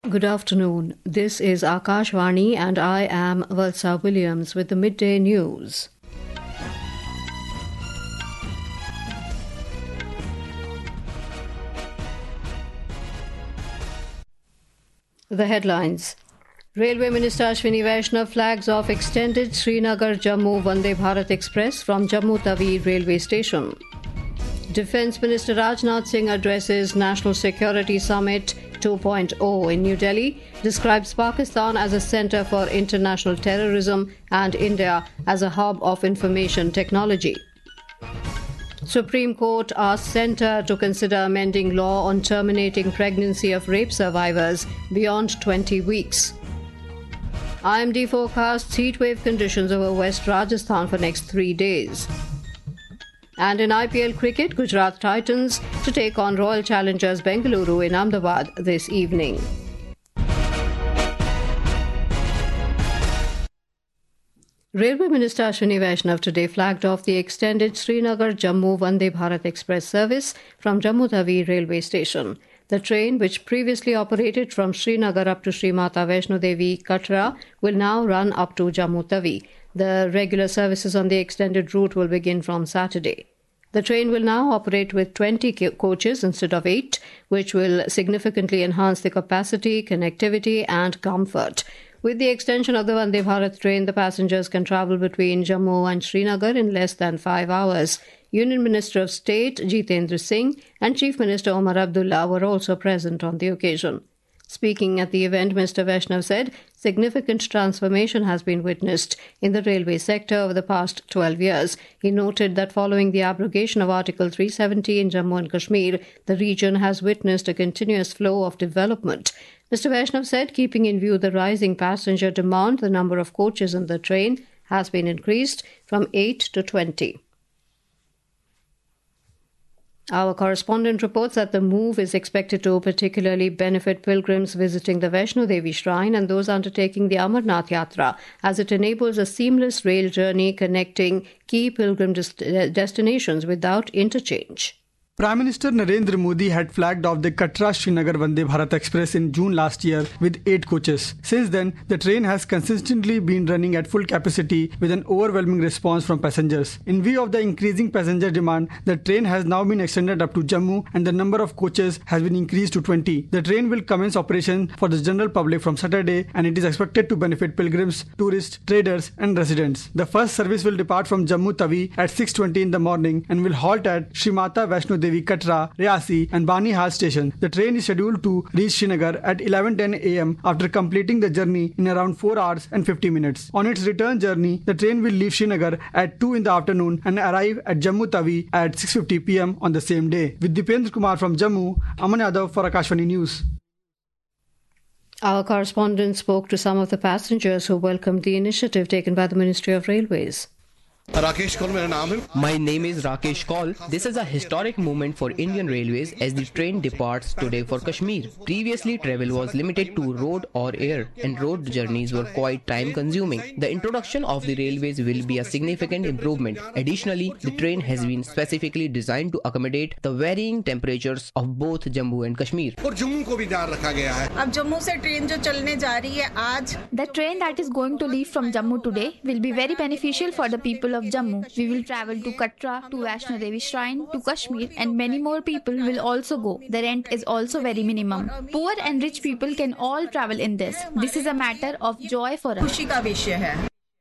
Good afternoon. This is Akashvani and I am Valsa Williams with the midday news. The headlines. Railway Minister Ashwini Vaishnav flags off extended Srinagar-Jammu Vande Bharat Express from Jammu Tawi railway station. Defence Minister Rajnath Singh addresses National Security Summit 2.0 in New Delhi, describes Pakistan as a centre for international terrorism and India as a hub of information technology. Supreme Court asks Centre to consider amending law on terminating pregnancy of rape survivors beyond 20 weeks. IMD forecasts heatwave conditions over West Rajasthan for next 3 days. And in IPL cricket, Gujarat Titans to take on Royal Challengers Bengaluru in Ahmedabad this evening. Railway Minister Ashwini Vaishnav today flagged off the extended Srinagar-Jammu Vande Bharat Express service from Jammu Tawi railway station. The train, which previously operated from Srinagar up to Sri Mata Vaishno Devi Katra, will now run up to Jammu Tawi. The regular services on the extended route will begin from Saturday. The train will now operate with 20 coaches instead of 8, which will significantly enhance the capacity, connectivity and comfort. With the extension of the Vande Bharat train, the passengers can travel between Jammu and Srinagar in less than 5 hours. Union Minister of State Jitendra Singh and Chief Minister Omar Abdullah were also present on the occasion. Speaking at the event, Mr. Vaishnav said significant transformation has been witnessed in the railway sector over the past 12 years. He noted that following the abrogation of Article 370 in Jammu and Kashmir, the region has witnessed a continuous flow of development. Mr. Vaishnav said, keeping in view the rising passenger demand, the number of coaches in the train has been increased from 8 to 20. Our correspondent reports that the move is expected to particularly benefit pilgrims visiting the Vaishno Devi Shrine and those undertaking the Amarnath Yatra, as it enables a seamless rail journey connecting key pilgrim destinations without interchange. Prime Minister Narendra Modi had flagged off the Katra-Srinagar Vande Bharat Express in June last year with 8 coaches. Since then, the train has consistently been running at full capacity with an overwhelming response from passengers. In view of the increasing passenger demand, the train has now been extended up to Jammu and the number of coaches has been increased to 20. The train will commence operation for the general public from Saturday and it is expected to benefit pilgrims, tourists, traders and residents. The first service will depart from Jammu Tawi at 6:20 in the morning and will halt at Sri Mata Vaishno Devi Katra, Reasi and Banihal station. The train is scheduled to reach Srinagar at 11:10 am after completing the journey in around 4 hours and 50 minutes. On its return journey, the train will leave Srinagar at 2 in the afternoon and arrive at Jammu Tawi at 6:50 pm on the same day. With Dipendra Kumar from Jammu, Aman Yadav for Akashvani News. Our correspondent spoke to some of the passengers who welcomed the initiative taken by the Ministry of Railways. Rakesh Kaul मेरा नाम है. My name is Rakesh Kaul. This is a historic moment for Indian Railways as the train departs today for Kashmir. Previously, travel was limited to road or air and road journeys were quite time consuming. The introduction of the railways will be a significant improvement. Additionally, the train has been specifically designed to accommodate the varying temperatures of both Jammu and Kashmir. और जम्मू को भी ध्यान रखा गया है. अब जम्मू से train जो चलने जा रही है आज, the train that is going to leave from Jammu today will be very beneficial for the people of Jammu. We will travel to Katra, to Vaishno Devi Shrine, to Kashmir and many more people will also go. The rent is also very minimum. Poor and rich people can all travel in this. This is a matter of joy for us. खुशी का विषय है.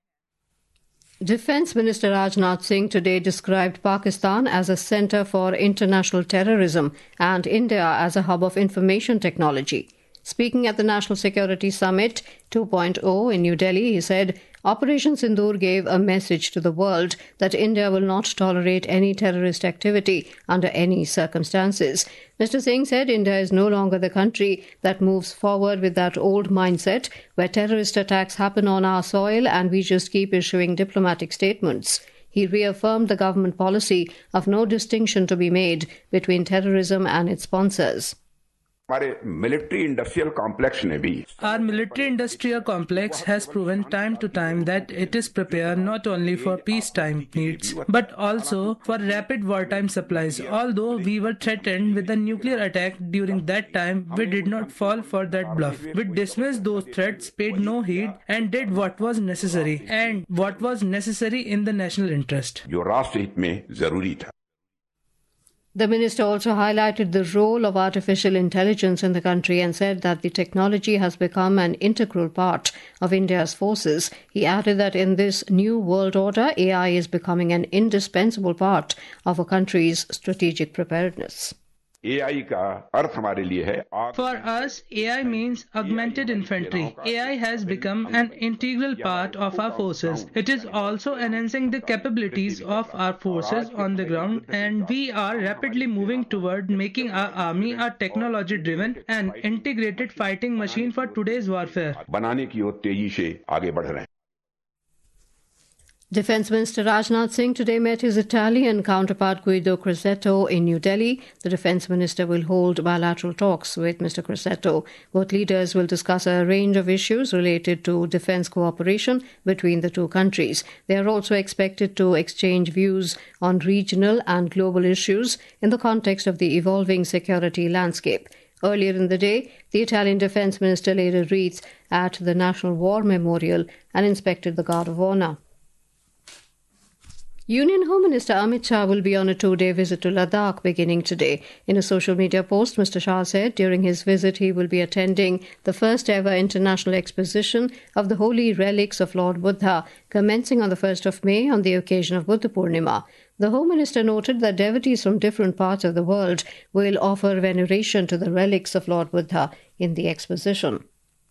Defence Minister Rajnath Singh today described Pakistan as a centre for international terrorism and India as a hub of information technology. Speaking at the National Security Summit 2.0 in New Delhi, he said, Operation Sindoor gave a message to the world that India will not tolerate any terrorist activity under any circumstances. Mr. Singh said India is no longer the country that moves forward with that old mindset where terrorist attacks happen on our soil and we just keep issuing diplomatic statements. He reaffirmed the government policy of no distinction to be made between terrorism and its sponsors. हमारे military industrial complex ने भी Our military industrial complex has proven time to time that it is prepared not only for peacetime needs but also for rapid wartime supplies. Although we were threatened with a nuclear attack during that time, we did not fall for that bluff. We dismissed those threats, paid no heed, and did what was necessary in the national interest. जो राष्ट्र हित में जरूरी था. The minister also highlighted the role of artificial intelligence in the country and said that the technology has become an integral part of India's forces. He added that in this new world order, AI is becoming an indispensable part of a country's strategic preparedness. AI का अर्थ हमारे लिए है. For us, AI means augmented infantry. AI has become an integral part of our forces. It is also enhancing the capabilities of our forces on the ground, and we are rapidly moving toward making our army a technology-driven and integrated fighting machine for today's warfare. बनाने की ओर तेजी से आगे बढ़ रहे हैं. Defence Minister Rajnath Singh today met his Italian counterpart Guido Crosetto in New Delhi. The Defence Minister will hold bilateral talks with Mr. Crosetto. Both leaders will discuss a range of issues related to defence cooperation between the two countries. They are also expected to exchange views on regional and global issues in the context of the evolving security landscape. Earlier in the day, the Italian Defence Minister laid a wreath at the National War Memorial and inspected the Guard of Honour. Union Home Minister Amit Shah will be on a 2-day visit to Ladakh beginning today. In a social media post, Mr. Shah said during his visit he will be attending the first ever international exposition of the holy relics of Lord Buddha, commencing on the 1st of May on the occasion of Buddha Purnima. The Home Minister noted that devotees from different parts of the world will offer veneration to the relics of Lord Buddha in the exposition.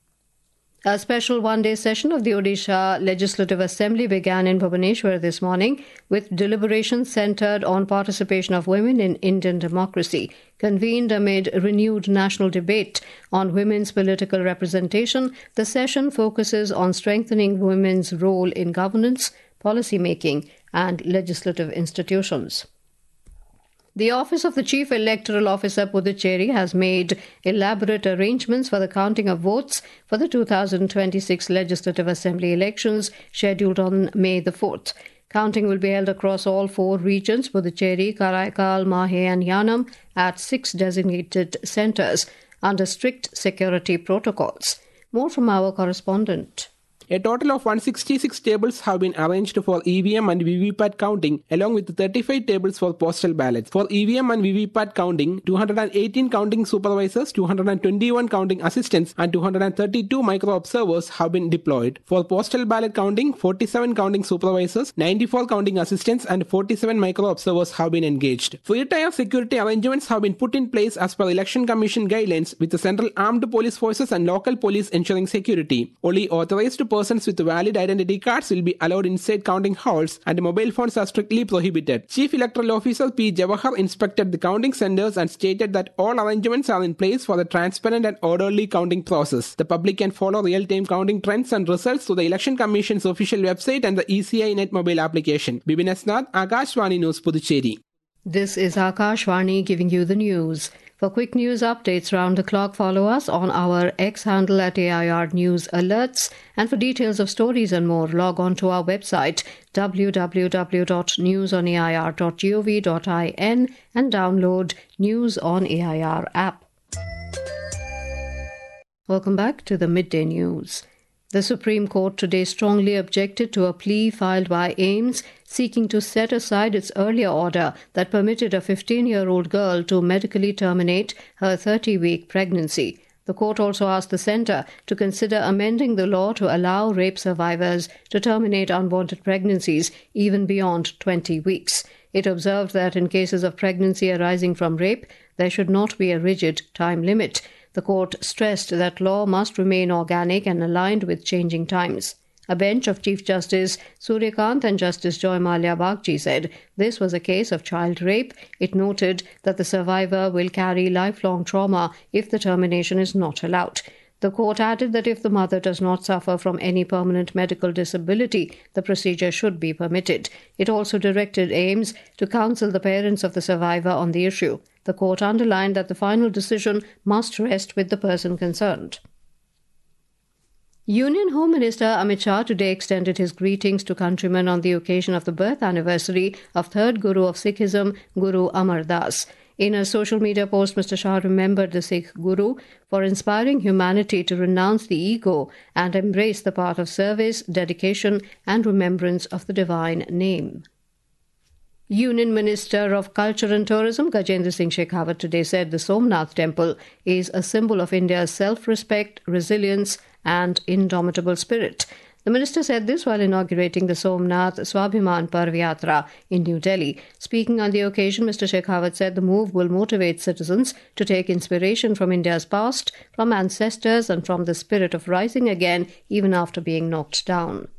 A special one-day session of the Odisha Legislative Assembly began in Bhubaneswar this morning with deliberations centred on participation of women in Indian democracy. Convened amid renewed national debate on women's political representation, the session focuses on strengthening women's role in governance, policy making and legislative institutions. The Office of the Chief Electoral Officer Puducherry has made elaborate arrangements for the counting of votes for the 2026 Legislative Assembly elections scheduled on May the 4th. Counting will be held across all 4 regions, Puducherry, Karaikal, Mahe and Yanam, at 6 designated centres under strict security protocols. More from our correspondent. A total of 166 tables have been arranged for EVM and VVPAT counting, along with 35 tables for postal ballots. For EVM and VVPAT counting, 218 counting supervisors, 221 counting assistants, and 232 micro-observers have been deployed. For postal ballot counting, 47 counting supervisors, 94 counting assistants, and 47 micro-observers have been engaged. Three-tier security arrangements have been put in place as per Election Commission guidelines, with the Central Armed Police Forces and local police ensuring security. Only authorized persons with valid identity cards will be allowed inside counting halls, and mobile phones are strictly prohibited. Chief Electoral Officer P. Jawahar inspected the counting centres and stated that all arrangements are in place for the transparent and orderly counting process. The public can follow real-time counting trends and results through the Election Commission's official website and the ECI Net mobile application. Bibin Asnath, Akashvani News, Puducherry. This is Akashvani giving you the news. For quick news updates round the clock, follow us on our X handle at AIR News Alerts. And for details of stories and more, log on to our website www.newsonair.gov.in and download News on AIR app. Welcome back to the Midday News. The Supreme Court today strongly objected to a plea filed by AIIMS seeking to set aside its earlier order that permitted a 15-year-old girl to medically terminate her 30-week pregnancy. The court also asked the centre to consider amending the law to allow rape survivors to terminate unwanted pregnancies even beyond 20 weeks. It observed that in cases of pregnancy arising from rape, there should not be a rigid time limit. The court stressed that law must remain organic and aligned with changing times. A bench of Chief Justice Suryakant and Justice Joy Malia Bagchi said this was a case of child rape. It noted that the survivor will carry lifelong trauma if the termination is not allowed. The court added that if the mother does not suffer from any permanent medical disability, the procedure should be permitted. It also directed AIIMS to counsel the parents of the survivor on the issue. The court underlined that the final decision must rest with the person concerned. Union Home Minister Amit Shah today extended his greetings to countrymen on the occasion of the birth anniversary of third Guru of Sikhism, Guru Amar Das. In a social media post, Mr. Shah remembered the Sikh Guru for inspiring humanity to renounce the ego and embrace the path of service, dedication and remembrance of the divine name. Union Minister of Culture and Tourism Gajendra Singh Shekhawat today said the Somnath Temple is a symbol of India's self-respect, resilience and indomitable spirit. The minister said this while inaugurating the Somnath Swabhiman Parv Yatra in New Delhi. Speaking on the occasion, Mr. Shekhawat said the move will motivate citizens to take inspiration from India's past, from ancestors and from the spirit of rising again even after being knocked down.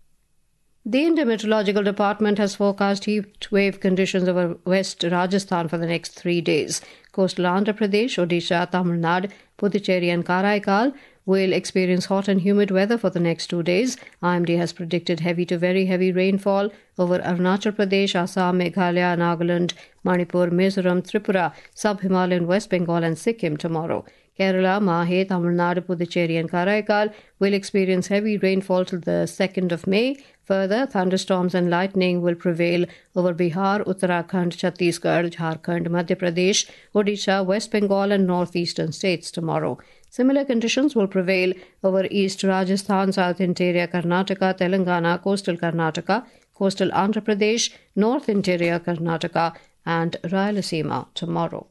The Indian Meteorological Department has forecast heat wave conditions over West Rajasthan for the next 3 days. Coastal Andhra Pradesh, Odisha, Tamil Nadu, Puducherry and Karaikal will experience hot and humid weather for the next 2 days. IMD has predicted heavy to very heavy rainfall over Arunachal Pradesh, Assam, Meghalaya, Nagaland, Manipur, Mizoram, Tripura, Sub-Himalayan, West Bengal and Sikkim tomorrow. Kerala, Mahe, Tamil Nadu, Puducherry and Karaikal will experience heavy rainfall till the 2nd of May. Further, thunderstorms and lightning will prevail over Bihar, Uttarakhand, Chhattisgarh, Jharkhand, Madhya Pradesh, Odisha, West Bengal and northeastern states tomorrow. Similar conditions will prevail over East Rajasthan, South Interior Karnataka, Telangana, Coastal Karnataka, Coastal Andhra Pradesh, North Interior Karnataka and Rayalaseema tomorrow.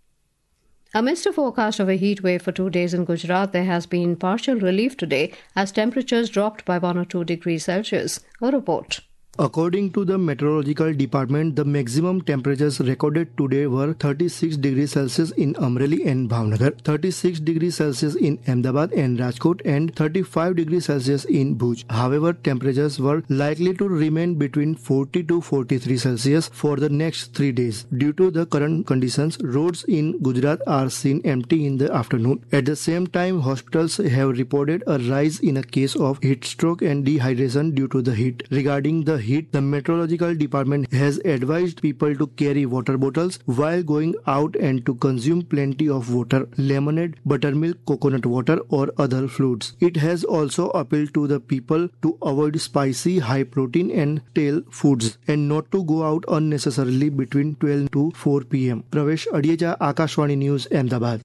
Amidst a forecast of a heat wave for 2 days in Gujarat, there has been partial relief today as temperatures dropped by 1 or 2 degrees Celsius. A report. According to the Meteorological Department, the maximum temperatures recorded today were 36 degrees Celsius in Amreli and Bhavnagar, 36 degrees Celsius in Ahmedabad and Rajkot, and 35 degrees Celsius in Bhuj. However, temperatures were likely to remain between 40 to 43 Celsius for the next 3 days. Due to the current conditions, roads in Gujarat are seen empty in the afternoon. At the same time, hospitals have reported a rise in a case of heat stroke and dehydration due to the heat. Regarding the heat, the Meteorological Department has advised people to carry water bottles while going out and to consume plenty of water, lemonade, buttermilk, coconut water or other fluids. It has also appealed to the people to avoid spicy, high protein and stale foods and not to go out unnecessarily between 12 to 4 p.m. Pravesh Adieja, Akashwani News, Ahmedabad.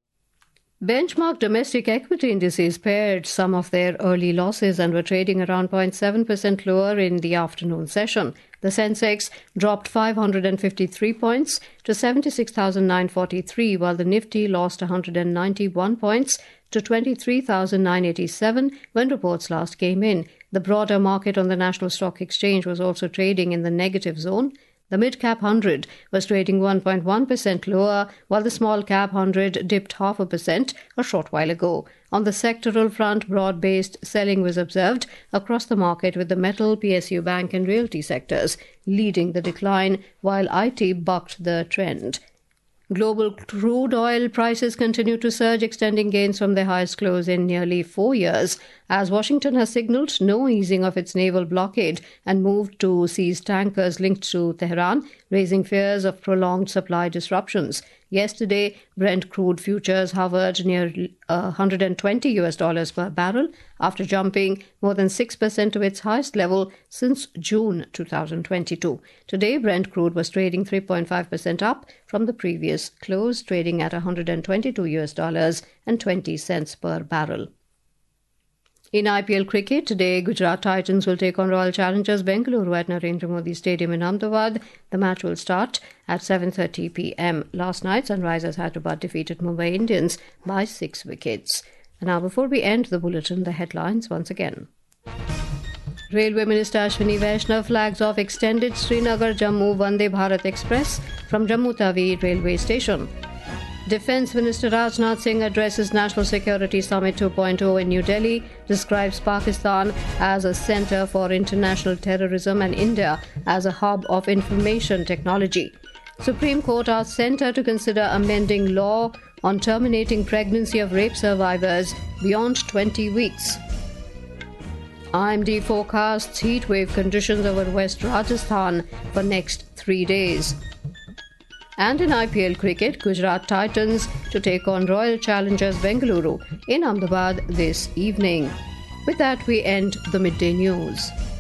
Benchmark domestic equity indices pared some of their early losses and were trading around 0.7% lower in the afternoon session. The Sensex dropped 553 points to 76,943, while the Nifty lost 191 points to 23,987 when reports last came in. The broader market on the National Stock Exchange was also trading in the negative zone. The mid-cap 100 was trading 1.1% lower, while the small-cap 100 dipped 0.5% a short while ago. On the sectoral front, broad-based selling was observed across the market, with the metal, PSU bank and realty sectors leading the decline, while IT bucked the trend. Global crude oil prices continue to surge, extending gains from their highest close in nearly 4 years, as Washington has signalled no easing of its naval blockade and moved to seize tankers linked to Tehran, raising fears of prolonged supply disruptions. Yesterday, Brent crude futures hovered near $120 per barrel after jumping more than 6% to its highest level since June 2022. Today, Brent crude was trading 3.5% up from the previous close, trading at $122.20 per barrel. In IPL cricket, today Gujarat Titans will take on Royal Challengers Bengaluru at Narendra Modi Stadium in Ahmedabad. The match will start at 7:30 p.m. Last night, Sunrisers Hyderabad defeated Mumbai Indians by 6 wickets. And now, before we end the bulletin, the headlines once again. Railway Minister Ashwini Vaishnav flags off extended Srinagar-Jammu Vande Bharat Express from Jammu Tawi Railway Station. Defence Minister Rajnath Singh addresses National Security Summit 2.0 in New Delhi, describes Pakistan as a centre for international terrorism and India as a hub of information technology. Supreme Court asks Centre to consider amending law on terminating pregnancy of rape survivors beyond 20 weeks. IMD forecasts heat wave conditions over West Rajasthan for next 3 days. And in IPL cricket, Gujarat Titans to take on Royal Challengers Bengaluru in Ahmedabad this evening. With that, we end the midday news.